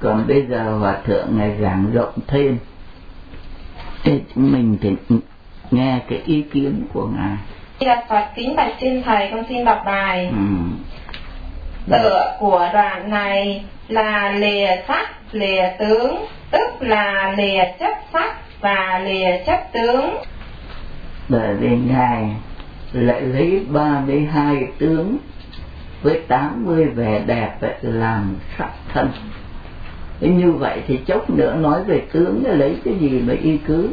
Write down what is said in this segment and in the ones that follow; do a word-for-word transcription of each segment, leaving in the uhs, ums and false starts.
Còn bây giờ Hòa Thượng Ngài giảng rộng thêm, để chúng mình thì nghe cái ý kiến của Ngài. Là Phật kính bạch xin Thầy, con xin đọc bài. Ừ. Tựa của đoạn này là lìa sắc, lìa tướng, tức là lìa chấp sắc và lìa chấp tướng. Bởi vì Ngài lại lấy ba mươi hai tướng với tám mươi vẻ đẹp làm sắc thân. Như vậy thì chốc nữa nói về tướng để lấy cái gì mà y cứ.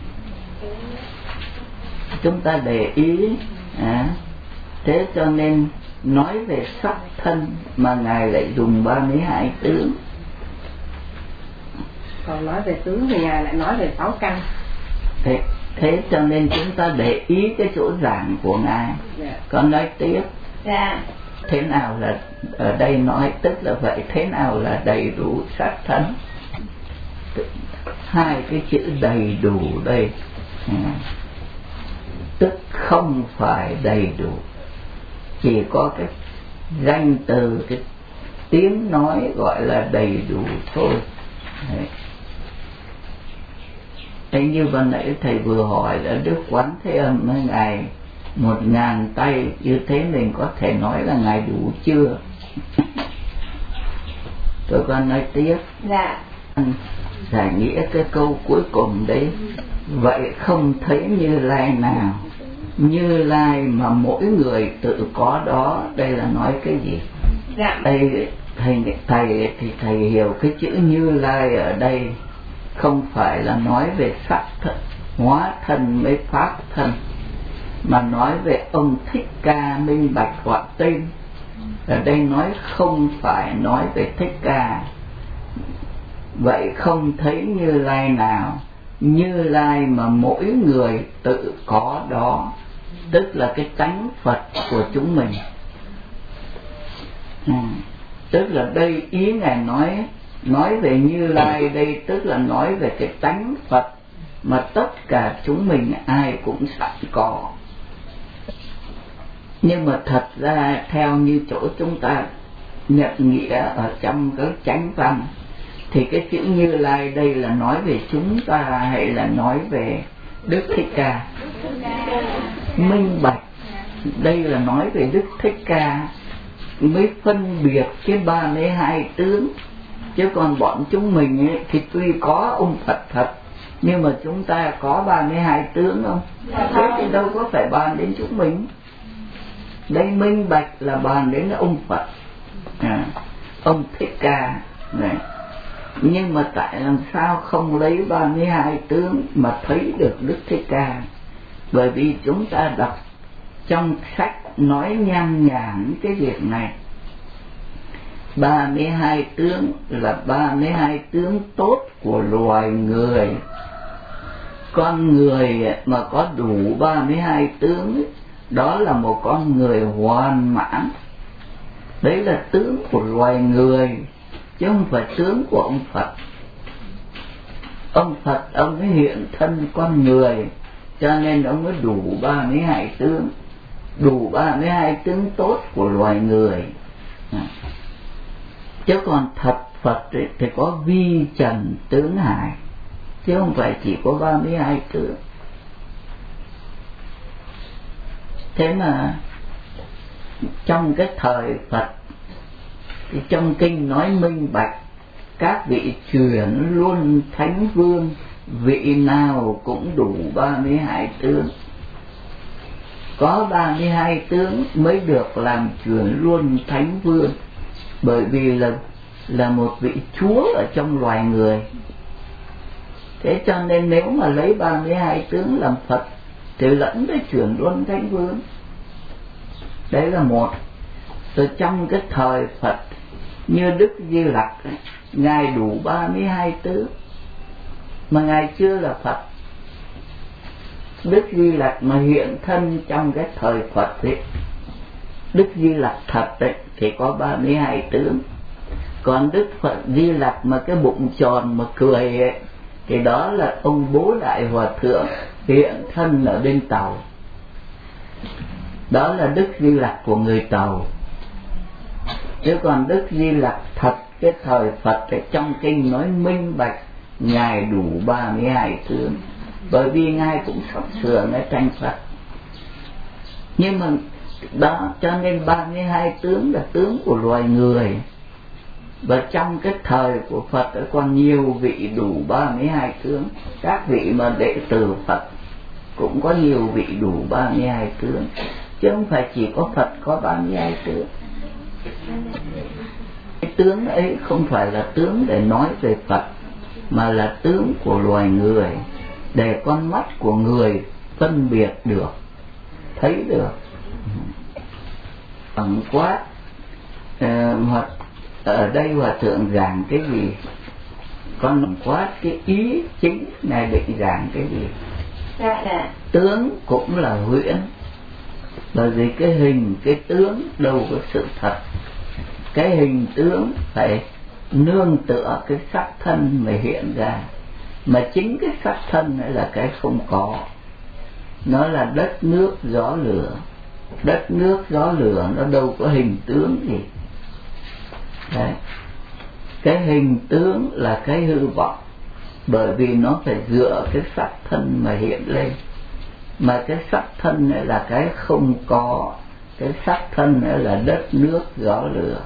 Chúng ta để ý à, thế cho nên nói về sắc thân mà Ngài lại dùng ba mươi hai tướng. Còn nói về tướng thì Ngài lại nói về sáu căn. Thế, thế cho nên chúng ta để ý cái chỗ giảng của Ngài. Yeah. Con nói tiếp. Dạ. Thế nào là ở đây nói, tức là vậy, thế nào là đầy đủ sắc thân? Hai cái chữ đầy đủ đây à, tức không phải đầy đủ, chỉ có cái danh từ, cái tiếng nói gọi là đầy đủ thôi. Đấy. Thế như ban nãy thầy vừa hỏi là Đức Quán Thế Âm với Ngài một ngàn tay, như thế mình có thể nói là Ngài đủ chưa? Tôi con nói tiếp. Dạ. Giải nghĩa cái câu cuối cùng đấy. Vậy không thấy Như Lai nào, Như Lai mà mỗi người tự có đó. Đây là nói cái gì? Dạ. Đây thầy, thầy thì thầy hiểu cái chữ Như Lai ở đây không phải là nói về sắc thân, hóa thân mới pháp thân, mà nói về ông Thích Ca minh bạch gọi tên. Ở đây nói không phải nói về Thích Ca. Vậy không thấy Như Lai nào, Như Lai mà mỗi người tự có đó, tức là cái tánh Phật của chúng mình. Ừ. Tức là đây ý Ngài nói nói về Như Lai đây, tức là nói về cái tánh Phật mà tất cả chúng mình ai cũng sẵn có. Nhưng mà thật ra theo như chỗ chúng ta nhận nghĩa ở trong cái chánh văn thì cái chữ Như Lai đây là nói về chúng ta hay là nói về Đức Thích Ca? Minh bạch đây là nói về Đức Thích Ca mới phân biệt cái ba mươi hai tướng. Chứ còn bọn chúng mình ấy, thì tuy có ông Phật thật, nhưng mà chúng ta có ba mươi hai tướng không? Thế thì đâu có phải bàn đến chúng mình. Đây minh bạch là bàn đến ông Phật à, ông Thích Ca này. Nhưng mà tại làm sao không lấy ba mươi hai tướng mà thấy được Đức Thích Ca? Bởi vì chúng ta đọc trong sách nói nhan nhản cái việc này. ba mươi hai tướng là ba mươi hai tướng tốt của loài người. Con người mà có đủ ba mươi hai tướng, đó là một con người hoàn mãn. Đấy là tướng của loài người, chứ không phải tướng của ông Phật. Ông Phật ông ấy hiện thân con người, cho nên ông mới đủ ba mươi hai tướng, đủ ba mươi hai tướng tốt của loài người. Chứ còn thật Phật ấy, thì có vi trần tướng hải, chứ không phải chỉ có ba mươi hai tướng. Thế mà trong cái thời Phật thì trong kinh nói minh bạch, các vị chuyển luân thánh vương, vị nào cũng đủ ba mươi hai tướng. Có ba mươi hai tướng mới được làm chuyển luân thánh vương, bởi vì là là một vị chúa ở trong loài người. Thế cho nên nếu mà lấy ba mươi hai tướng làm Phật thì lẫn với chuyển luân thánh vương. Đấy là một. Rồi trong cái thời Phật như Đức Di Lặc ấy, Ngài đủ ba mươi hai tướng mà Ngài chưa là Phật. Đức Di Lặc mà hiện thân trong cái thời Phật ấy, Đức Di Lặc thật ấy, thì có ba mươi hai tướng. Còn Đức Phật Di Lặc mà cái bụng tròn mà cười ấy, thì đó là ông Bố Đại Hòa Thượng hiện thân ở bên Tàu. Đó là Đức Di Lặc của người Tàu. Chứ còn Đức Di Lặc thật cái thời Phật ở trong kinh nói minh bạch ngài đủ ba mươi hai tướng, bởi vì ngài cũng sắp sửa ngài thành Phật. Nhưng mà đó cho nên ba mươi hai tướng là tướng của loài người, và trong cái thời của Phật còn nhiều vị đủ ba mươi hai tướng. Các vị mà đệ tử Phật cũng có nhiều vị đủ ba mươi hai tướng, chứ không phải chỉ có Phật có ba mươi hai tướng. Cái tướng ấy không phải là tướng để nói về Phật, mà là tướng của loài người, để con mắt của người phân biệt được, thấy được. Bằng quát ờ, hoặc ở đây Hòa thượng giảng cái gì, con quát cái ý chính này định giảng cái gì. Dạ, dạ. Tướng cũng là huyễn, bởi vì cái hình cái tướng đâu có sự thật. Cái hình tướng phải nương tựa cái sắc thân mà hiện ra, mà chính cái sắc thân này là cái không có. Nó là đất nước gió lửa. Đất nước gió lửa nó đâu có hình tướng gì. Đấy. Cái hình tướng là cái hư vọng, bởi vì nó phải dựa cái sắc thân mà hiện lên. Mà cái sắc thân này là cái không có. Cái sắc thân này là đất nước gió lửa.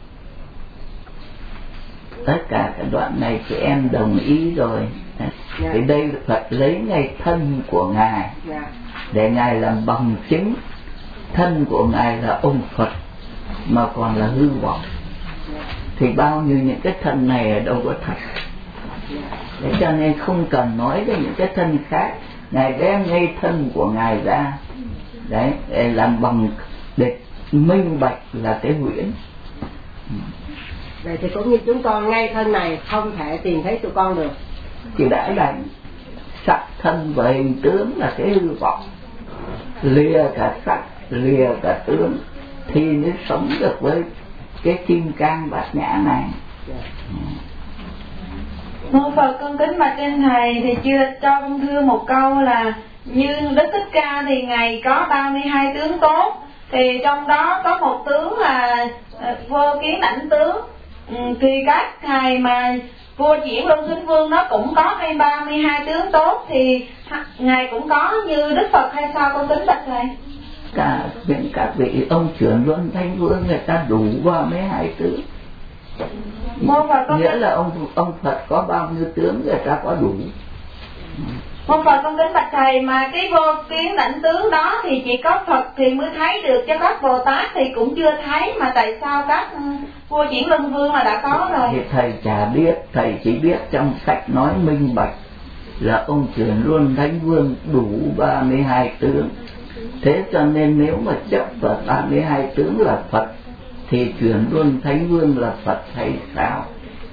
Tất cả cái đoạn này chị em đồng ý rồi. Thì yeah. Đây Phật lấy ngay thân của Ngài yeah. để Ngài làm bằng chứng. Thân của Ngài là ông Phật, mà còn là hư vọng. Thì bao nhiêu những cái thân này đâu có thật. Thế cho nên không cần nói đến những cái thân khác. Ngài đem ngay thân của Ngài ra, đấy, để làm bằng, để minh bạch là cái huyễn. Vậy thì cũng như chúng con ngay thân này không thể tìm thấy tụi con được. Thì đã đánh sắc thân và hình tướng là cái hư vọng, lìa cả sắc, lìa cả tướng thì mới sống được với cái kim cang bát nhã này. Mô Phật, con kính bạch trên thầy, thì chưa cho con thưa một câu là như Đức Thích Ca thì Ngài có ba mươi hai tướng tốt, thì trong đó có một tướng là vô kiến đảnh tướng. Ừ, thì các thầy mà vua Chuyển Luân Thính Vương nó cũng có hay ba mươi hai tướng tốt, thì Ngài cũng có như Đức Phật hay sao, con kính bạch thầy? Cả những các vị ông Chuyển Luân Thánh Vương người ta đủ ba mươi hai tướng. Mô Phật, con nghĩa là ông ông Phật có bao nhiêu tướng người ta có đủ. Mô Phật, con kính bạch thầy, mà cái vô kiến đảnh tướng đó thì chỉ có Phật thì mới thấy được, cho các Bồ Tát thì cũng chưa thấy, mà tại sao các vua Chuyển Luân Vương mà đã có rồi? Thì thầy chả biết, thầy chỉ biết trong sách nói minh bạch là ông Chuyển Luân Thánh Vương đủ ba mươi hai tướng. Thế cho nên nếu mà chấp vào ba mươi hai tướng là Phật thì Chuyển Luân Thánh Vương là Phật hay sao?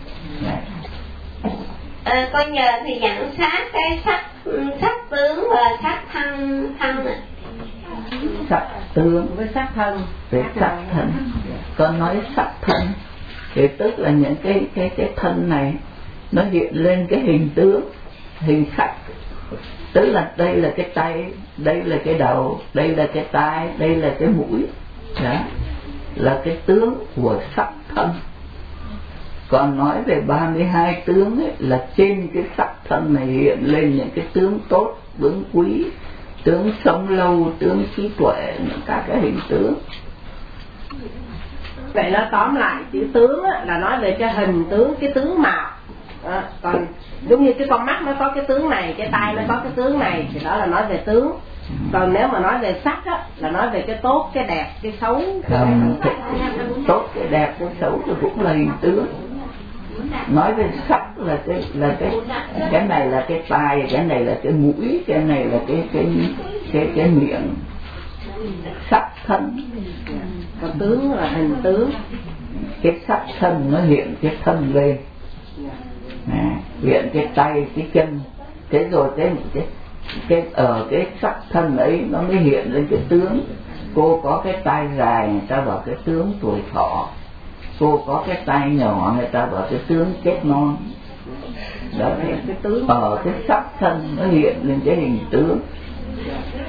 À, con nhờ thì nhận sát cái sắc sắc tướng và sắc thân thân này. Sắc tướng với sắc thân. Với sắc thân. Con nói sắc thân thì tức là những cái cái cái thân này nó hiện lên cái hình tướng, hình sắc. Tức là đây là cái tay, đây là cái đầu, đây là cái tai, đây là cái mũi. Đó là cái tướng của sắc thân. Còn nói về ba mươi hai tướng ấy, là trên cái sắc thân này hiện lên những cái tướng tốt, tướng quý, tướng sống lâu, tướng trí tuệ, các cái hình tướng. Vậy nó tóm lại chữ tướng á, là nói về cái hình tướng, cái tướng mạo. Đó. Còn giống như cái con mắt nó có cái tướng này, cái tai nó có cái tướng này, thì đó là nói về tướng. Còn nếu mà nói về sắc á, là nói về cái tốt, cái đẹp, cái xấu. Không, cái tốt, cái đẹp, cái xấu thì cũng là hình tướng. Nói về sắc là cái là cái cái này là cái tai, cái này là cái mũi, cái này là cái cái cái cái miệng. Sắc thân. Còn tướng là hình tướng. Cái sắc thân nó hiện cái thân lên. À, hiện cái tay, cái chân. Thế rồi cái cái cái ở cái sắc thân ấy nó mới hiện lên cái tướng. Cô có cái tay dài, người ta bảo cái tướng tuổi thọ. Cô có cái tay nhỏ, người ta bảo cái tướng chết non. Đó, cái tướng ở cái sắc thân nó hiện lên cái hình tướng.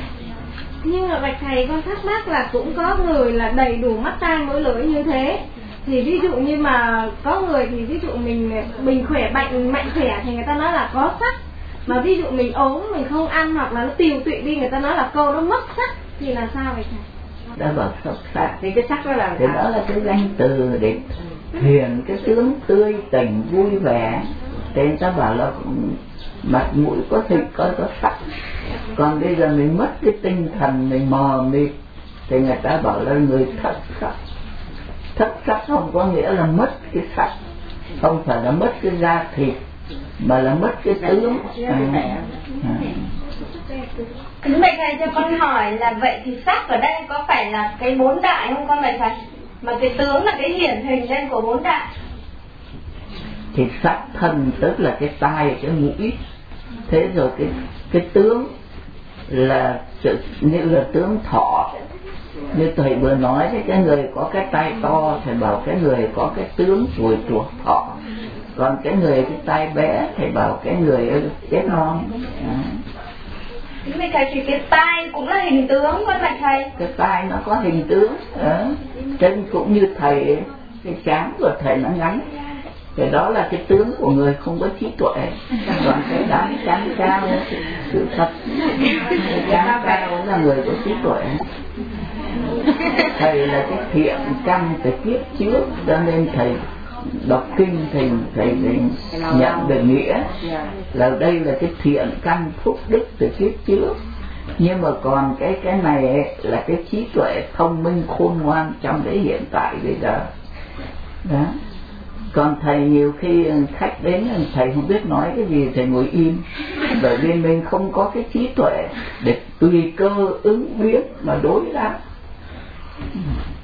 Nhưng mà bạch thầy, con thắc mắc là cũng có người là đầy đủ mắt tai mũi lưỡi như thế, Thì ví dụ như mà có người thì ví dụ mình mình khỏe mạnh mạnh khỏe thì người ta nói là có sắc, mà ví dụ mình ốm mình không ăn hoặc là nó tiều tụy đi, người ta nói là câu nó mất sắc, thì là sao vậy thầy? Đã bảo sắc sắc thì cái sắc đó là thì đó là cái danh từ để hiển cái tướng tươi tỉnh vui vẻ. Thế người ta bảo là mặt mũi có thịt có có sắc. Còn bây giờ mình mất cái tinh thần, mình mờ mịt thì người ta bảo là người thất sắc. Thất sắc không có nghĩa là mất cái sắc, không phải là mất cái da thịt, mà là mất cái tướng. À, à. Kính bạch thầy cho con hỏi là vậy thì sắc ở đây có phải là cái bốn đại không con bạch thầy? Mà cái tướng là cái hiển hình lên của bốn đại. Thì sắc thân tức là cái tai, cái mũi. Thế rồi cái cái tướng là như là tướng thọ. Như thầy vừa nói thì cái người có cái tay to thầy bảo cái người có cái tướng tuổi tuổi thọ. Còn cái người cái tay bé thầy bảo cái người chết non. À. Kính bạch thầy thì cái tai cũng là hình tướng con bạch thầy. Cái tai nó có hình tướng. À. Chân cũng như thầy, cái trán của thầy nó ngắn. Cái đó là cái tướng của người không có trí tuệ. Còn cái đám trán cao, sự thật cái trán cao là người có trí tuệ. Thầy là cái thiện căn từ kiếp trước, cho nên thầy đọc kinh thầy, thầy, thầy nhận được nghĩa là đây là cái thiện căn phúc đức từ kiếp trước. Nhưng mà còn cái cái này ấy, là cái trí tuệ thông minh khôn ngoan trong cái hiện tại bây giờ đó. Còn thầy nhiều khi khách đến thầy không biết nói cái gì, thầy ngồi im, bởi vì mình không có cái trí tuệ để tùy cơ ứng biến mà đối đáp.